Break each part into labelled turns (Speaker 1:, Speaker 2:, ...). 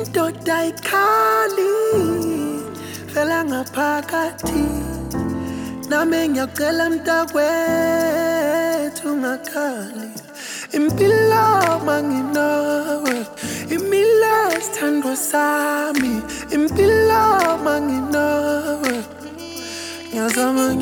Speaker 1: indoda ikhali fela ngaphakathi nami ngiyacela mntakwethu ungakhali impilo manginawe imila sithandwa sami impilo manginawe. Yeah,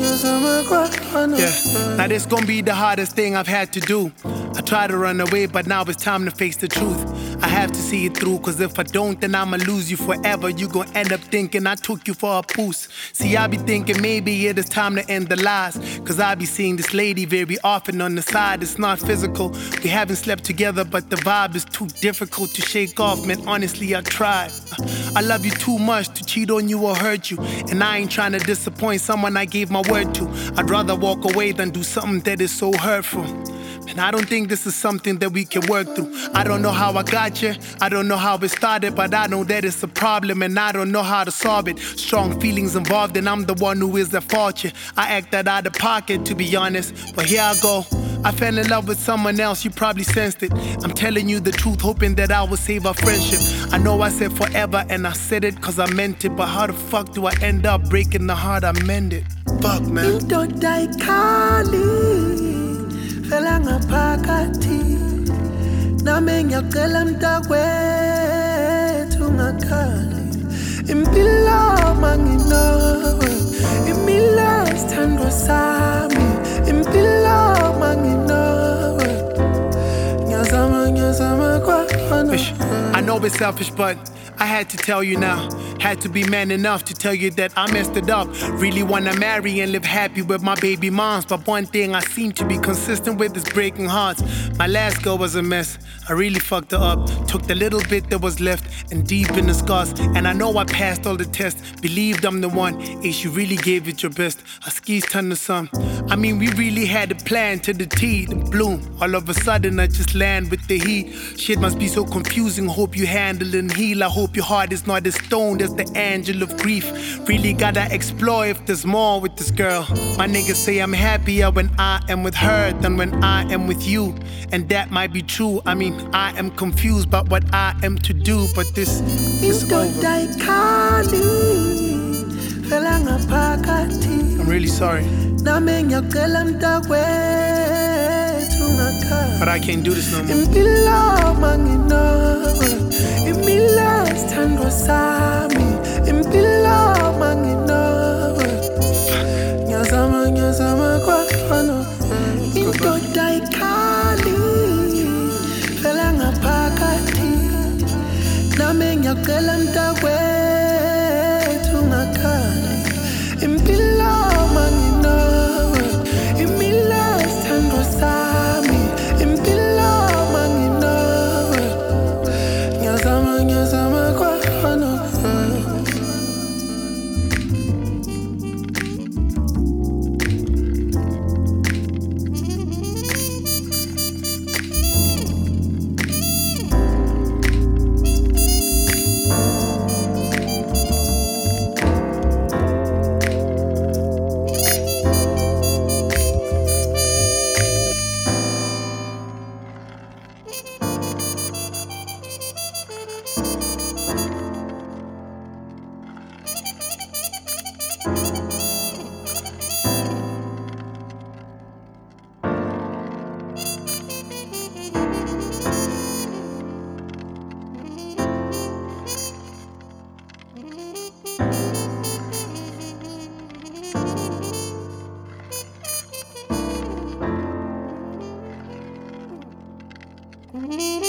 Speaker 2: now this gon' be the hardest thing I've had to do. I try to run away, but now it's time to face the truth. I have to see it through, cause if I don't, then I'ma lose you forever. You gon' end up thinking I took you for a poos. See, I be thinking maybe it is time to end the lies, cause I be seeing this lady very often on the side. It's not physical, we haven't slept together, but the vibe is too difficult to shake off. Man, honestly, I tried. I love you too much to cheat on you or hurt you, and I ain't trying to disappoint someone I gave my word to. I'd rather walk away than do something that is so hurtful. And I don't think this is something that we can work through. I don't know how I got you, I don't know how it started, but I know that it's a problem and I don't know how to solve it. Strong feelings involved and I'm the one who is at fault. Yeah, I acted out of pocket, to be honest, but here I go. I fell in love with someone else, you probably sensed it. I'm telling you the truth, hoping that I will save our friendship. I know I said forever and I said it cause I meant it, but how the fuck do I end up breaking the heart I mended? Fuck, man.
Speaker 1: Indoda ikhali fela ngaphakathi nami ngiyacela mntakwethu ungakhali impilo manginawe imila sithandwa sami impilo manginawe ngiyazama kwafana.
Speaker 2: I know it's selfish, but I had to tell you now. Had to be man enough to tell you that I messed it up. Really wanna marry and live happy with my baby moms, but one thing I seem to be consistent with is breaking hearts. My last girl was a mess. I really fucked her up. Took the little bit that was left and deep in the scars. And I know I passed all the tests. Believed I'm the one. Ace, you really gave it your best. Our skis turned to some. I mean, we really had a plan to the T, the bloom. All of a sudden, I just land with the heat. Shit must be so confusing. Hope you handle and heal. I hope your heart is not as stoned as the angel of grief. Really gotta explore if there's more with this girl. My niggas say I'm happier when I am with her than when I am with you. And that might be true. I mean, I am confused about what I am to do, but this is over.
Speaker 1: Indoda ikhali fela ngaphakathi
Speaker 2: I'm really sorry,
Speaker 1: nami ngiyacela mntakwethu ungakhali
Speaker 2: but I can't do this no more.
Speaker 1: impilo manginawe imila sithandwa sami impilo manginawe ngiyazama kwafana. Indoda ikhali fela ngaphakathi nami ngiyacela mntakwethu ungakhali impilo manginawe imila sithandwa sami impilo manginawe ngiyazama kwafana.
Speaker 3: Mm-hmm.